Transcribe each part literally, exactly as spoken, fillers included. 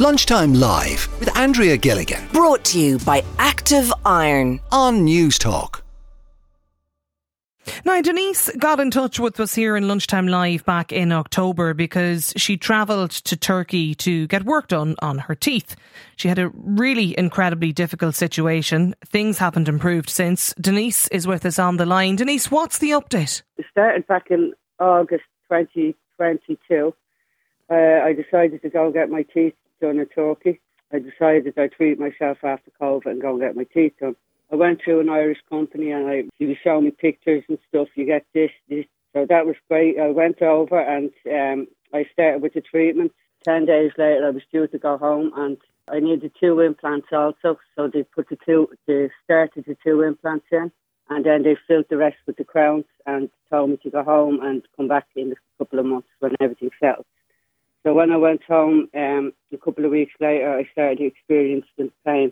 Lunchtime Live with Andrea Gilligan. Brought to you by Active Iron On News Talk. Now, Denise got in touch with us here in Lunchtime Live back in October because she travelled to Turkey to get work done on her teeth. She had a really incredibly difficult situation. Things haven't improved since. Denise is with us on the line. Denise, what's the update? It started back in August twenty twenty-two. Uh, I decided to go and get my teeth done in Turkey. I decided I'd treat myself after COVID and go and get my teeth done. I went to an Irish company and I, he was showing me pictures and stuff. You get this, this. So that was great. I went over and um, I started with the treatment. Ten days later, I was due to go home and I needed two implants also. So they put the two, they started the two implants in and then they filled the rest with the crowns and told me to go home and come back in a couple of months when everything settled. So when I went home, um, a couple of weeks later, I started experiencing pain.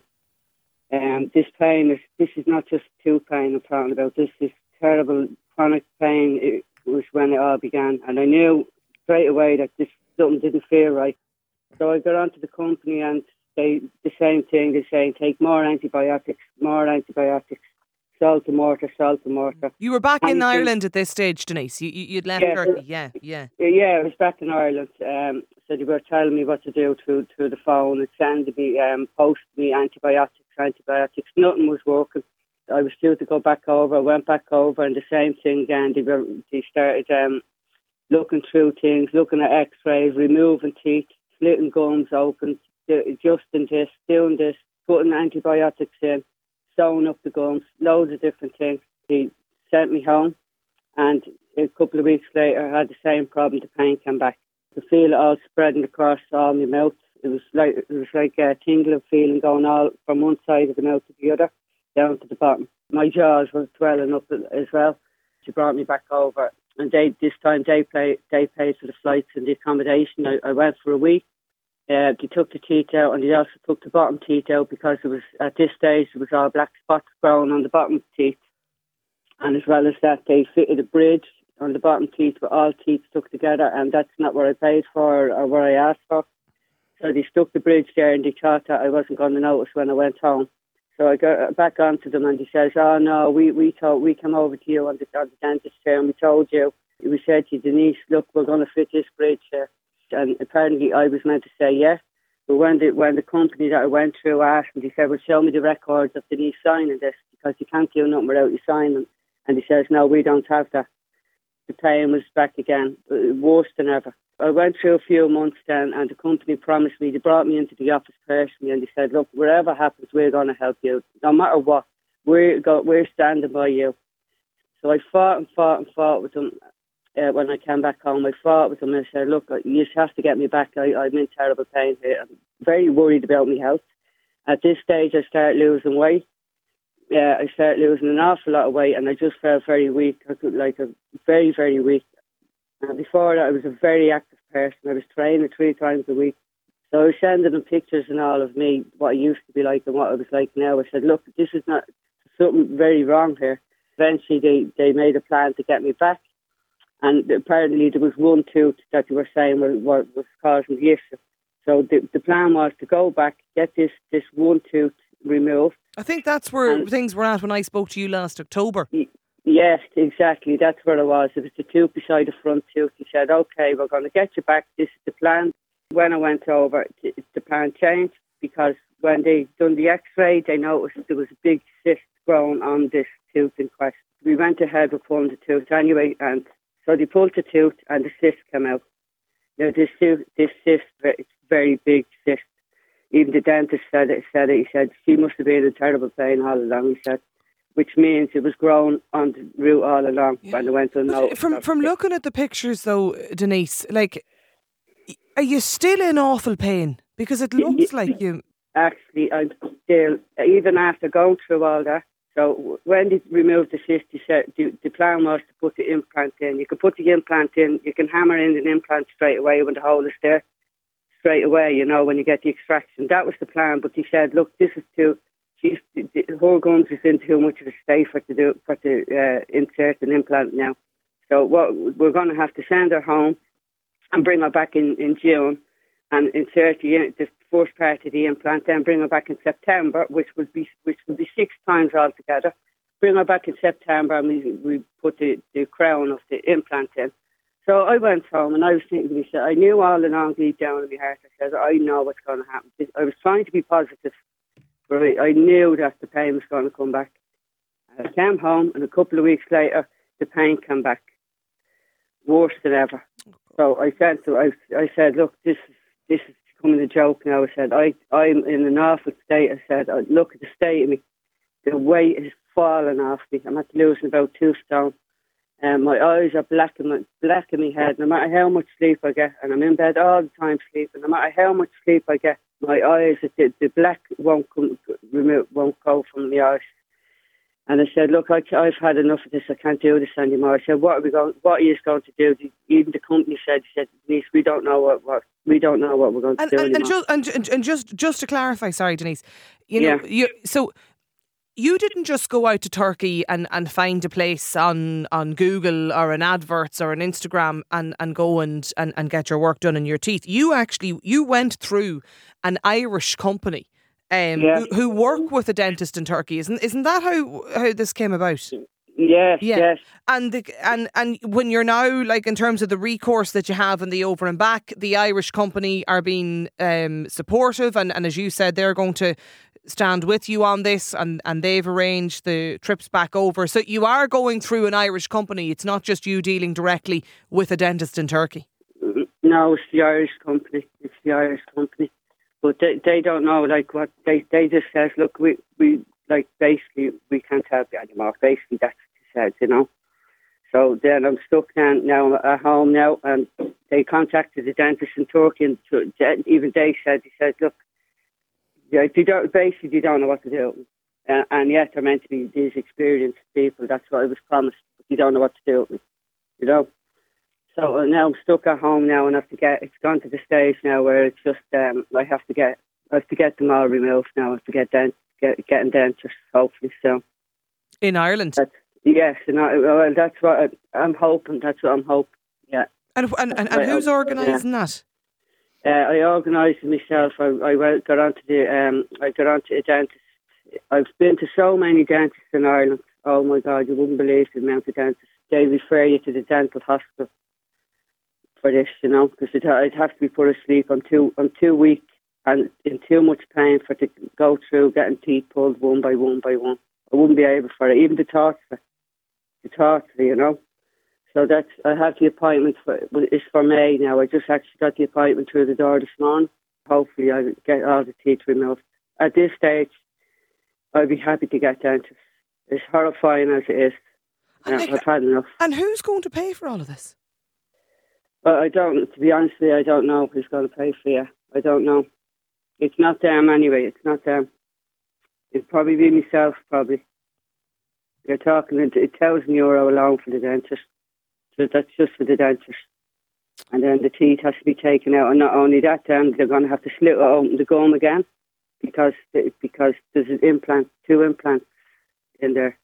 Um, this pain is, this is not just tooth pain I'm talking about. This is terrible chronic pain. It was when it all began. And I knew straight away that this something didn't feel right. So I got onto the company and they, the same thing, they say, take more antibiotics, more antibiotics, salt and mortar, salt and mortar. You were back in Anything. Ireland at this stage, Denise. You, you, you'd left Yeah, Turkey. Yeah, yeah. Yeah, I was back in Ireland. Um, so they were telling me what to do through, through the phone and sending me, um, posting me antibiotics, antibiotics. Nothing was working. I was due to go back over. I went back over and the same thing again. They, were, they started um, looking through things, looking at x-rays, removing teeth, slitting gums open, adjusting this, doing this, putting antibiotics in, sewing up the gums, loads of different things. They sent me home and a couple of weeks later I had the same problem. The pain came back. To feel it all spreading across all my mouth. It was like it was like a tingling feeling going all from one side of the mouth to the other, down to the bottom. My jaws were swelling up as well. She brought me back over, and they this time they pay they paid for the flights and the accommodation. I, I went for a week. Uh, they took the teeth out, and they also took the bottom teeth out because it was at this stage it was all black spots growing on the bottom teeth, and as well as that, they fitted a bridge on the bottom teeth with all teeth stuck together, and that's not what I paid for or what I asked for. So they stuck the bridge there and they thought that I wasn't going to notice when I went home. So I got back onto them and he says, oh no, we we thought we came over to you on the, on the dentist chair and we told you, we said to you, Denise, look, we're going to fit this bridge here. And apparently I was meant to say yes. But when the, when the company that I went through asked me, they said, well, show me the records of Denise signing this because you can't do nothing without you signing. And he says, no, we don't have that. The pain was back again, worse than ever. I went through a few months then and the company promised me, they brought me into the office personally and they said, look, whatever happens, we're going to help you. No matter what, we're, go, we're standing by you. So I fought and fought and fought with them uh, when I came back home. I fought with them and I said, look, you just have to get me back. I, I'm in terrible pain here. I'm very worried about my health. At this stage, I started losing weight. Yeah, I started losing an awful lot of weight and I just felt very weak, I could, like a very, very weak. And before that, I was a very active person. I was training three times a week. So I was sending them pictures and all of me, what I used to be like and what I was like now. I said, look, this is not something very wrong here. Eventually, they, they made a plan to get me back. And apparently there was one tooth that they were saying was, was causing the issue. So the, the plan was to go back, get this, this one tooth removed. I think that's where and, things were at when I spoke to you last October. Y- yes, exactly. That's where it was. It was the tooth beside the front tooth. He said, okay, we're going to get you back. This is the plan. When I went over, the plan changed because when they done the x-ray, they noticed there was a big cyst growing on this tooth in question. We went ahead with pulling the tooth anyway, and so they pulled the tooth and the cyst came out. Now, this tooth, this cyst, it's a very big cyst. Even the dentist said it, said it. He said, she must have been in terrible pain all along, he said, which means it was growing on the root all along yeah. when they went unnoticed. From, from looking at the pictures, though, Denise, like, are you still in awful pain? Because it looks like you... Actually, I'm still, even after going through all that, so when they removed the cyst, he said the, the plan was to put the implant in. You can put the implant in, you can hammer in an implant straight away when the hole is there. Straight away, you know, when you get the extraction. That was the plan, but he said, look, this is too, she's, the, the whole gums is in too much of a state for to do, for to uh, insert an implant now. So what we're going to have to send her home and bring her back in, in June and insert the, the first part of the implant, then bring her back in September, which would be which would be six times altogether. Bring her back in September, and we we put the, the crown of the implant in. So I went home, and I was thinking to myself, I knew all along deep down in my heart, I said, I know what's going to happen. I was trying to be positive, but I, I knew that the pain was going to come back. I came home, and a couple of weeks later, the pain came back, worse than ever. So I said to I, I said, look, this is this is becoming a joke now. I said, I I'm in an awful state. I said, look at the state of me. The weight is falling off me. I'm at losing about two stone. And my eyes are black in my black in my head. No matter how much sleep I get, and I'm in bed all the time sleeping. No matter how much sleep I get, my eyes, the, the black won't come, remove, won't go from the eyes. And I said, look, I, I've had enough of this. I can't do this anymore. I said, what are we going? What are you going to do? Even the company said, said, Denise, we don't know what, what we don't know what we're going to and, do and, anymore. And just, and, and just just to clarify, sorry, Denise, you know, Yeah. you so. You didn't just go out to Turkey and, and find a place on, on Google or an adverts or an Instagram and, and go and, and, and get your work done in your teeth. You actually, you went through an Irish company um, Yeah. who, who work with a dentist in Turkey. Isn't isn't that how, how this came about? Yes, Yeah. yes. And the, and and when you're now, like, in terms of the recourse that you have in the over and back, the Irish company are being um, supportive, and, and as you said, they're going to stand with you on this, and, and they've arranged the trips back over. So you are going through an Irish company. It's not just you dealing directly with a dentist in Turkey. No, it's the Irish company. It's the Irish company. But they they don't know, like, what they they just says, look, we, we like, basically, we can't help you anymore. Basically, that's what they said, you know. So then I'm stuck down now at home now, and they contacted the dentist in Turkey, and even they said, he said, look, yeah, you don't, basically, you don't know what to do. Uh, and yet, they're meant to be these experienced people. That's what I was promised. But you don't know what to do with me, you know. So uh, now I'm stuck at home now, and I have to get. It's gone to the stage now where it's just um, I have to get. I have to get them all removed now. I have to get dent, get getting dentures hopefully soon. In Ireland. That's, yes, and I, well, that's what I, I'm hoping. That's what I'm hoping. Yeah. And and and, and who's organising that? Uh, I organised it myself. I, I went, got onto the. Um, I got onto a dentist. I've been to so many dentists in Ireland. Oh my God, you wouldn't believe the amount of dentists. They refer you to the dental hospital for this, you know, because I'd have to be put asleep. I'm too, I'm too weak and in too much pain for to go through getting teeth pulled one by one by one. I wouldn't be able for it, even the torture, the torture, you know. So that's, I have the appointment for, it's for May now. I just actually got the appointment through the door this morning. Hopefully I'll get all the teeth removed. At this stage, I'd be happy to get dentist. As horrifying as it is, And, yeah, like, I've had enough. and who's going to pay for all of this? But I don't, to be honest with you, I don't know who's going to pay for you. I don't know. It's not them anyway. It's not them. It'd probably be myself, probably. You're talking a thousand euro alone for the dentist. So that's just for the dentist. And then the teeth has to be taken out. And not only that, then they're going to have to slit open the gum again because because there's an implant, two implants in there.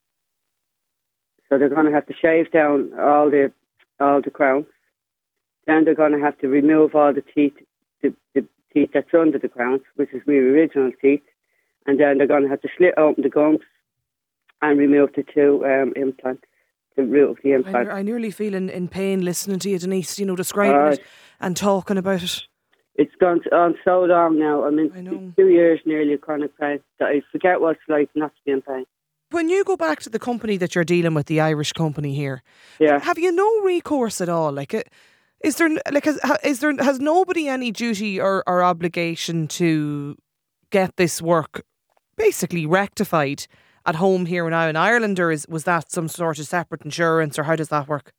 So they're going to have to shave down all the all the crowns. Then they're going to have to remove all the teeth, the, the teeth that's under the crowns, which is the original teeth. And then they're going to have to slit open the gums and remove the two um, implants, the root of the implant. I, I nearly feel in, in pain listening to you, Denise, you know, describing Uh, it and talking about it. It's gone on so long now. I mean, I know. two years nearly of chronic pain that I forget what it's like not to be in pain. When you go back to the company that you're dealing with, the Irish company here, Yeah. have you no recourse at all? Like, uh, is there like has, is there has nobody any duty or, or obligation to get this work basically rectified at home here now in Ireland, or is was that some sort of separate insurance, or how does that work?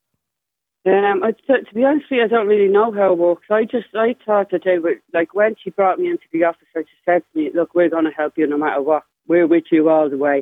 Um, I, to, to be honest with you, I don't really know how it works. I just, I thought that they were, like, when she brought me into the office, she said to me, look, we're going to help you no matter what. We're with you all the way.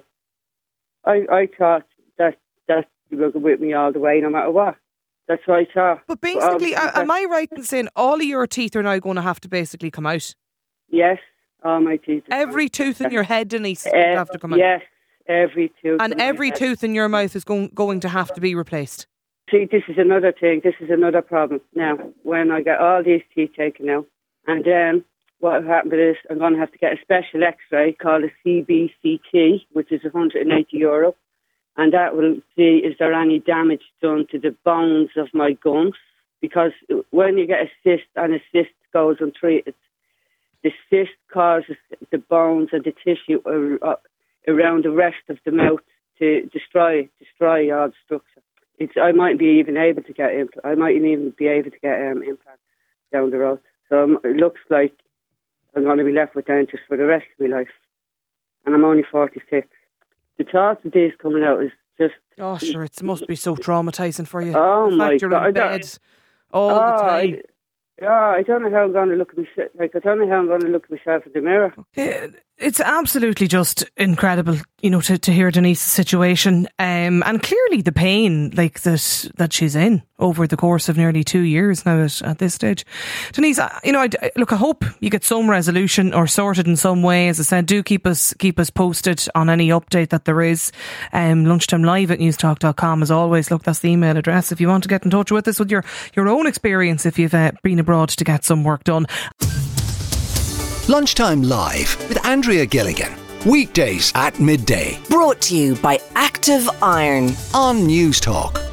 I, I thought that, that you were with me all the way no matter what. That's what I thought. But basically, But, um, am I right in saying all of your teeth are now going to have to basically come out? Yes, all my teeth. are Every tooth in your head, Denise, Uh, will have to come out. Yes, every tooth. And in my every head. tooth in your mouth is going, going to have to be replaced. See, this is another thing. This is another problem. Now, when I get all these teeth taken out, And then what happened is I'm going to have to get a special X-ray called a C B C T, which is one hundred eighty euro. And that will see, is there any damage done to the bones of my gums? Because when you get a cyst and a cyst goes untreated, the cyst causes the bones and the tissue around the rest of the mouth to destroy destroy all the structure. It's, I might be even able to get impl- I might even be able to get um, implants down the road. So um, it looks like I'm going to be left with dentures for the rest of my life, and I'm only forty-six. The thought of this coming out is just... Oh, sure, it must be so traumatising for you. Oh, the my fact you're God. in bed all oh, the time. I, yeah, I don't know how I'm going to look at myself. Like, I don't know how I'm going to look at myself in the mirror. It, it's absolutely just incredible, you know, to, to hear Denise's situation, um, and clearly the pain, like that that she's in over the course of nearly two years now at, at this stage. Denise, I, you know, I, look, I hope you get some resolution or sorted in some way. As I said, do keep us keep us posted on any update that there is. Um, lunchtime live at newstalk dot com as always. Look, that's the email address if you want to get in touch with us with your your own experience if you've uh, been abroad to get some work done. Lunchtime Live with Andrea Gilligan. Weekdays at midday Brought to you by Active Iron. on Newstalk.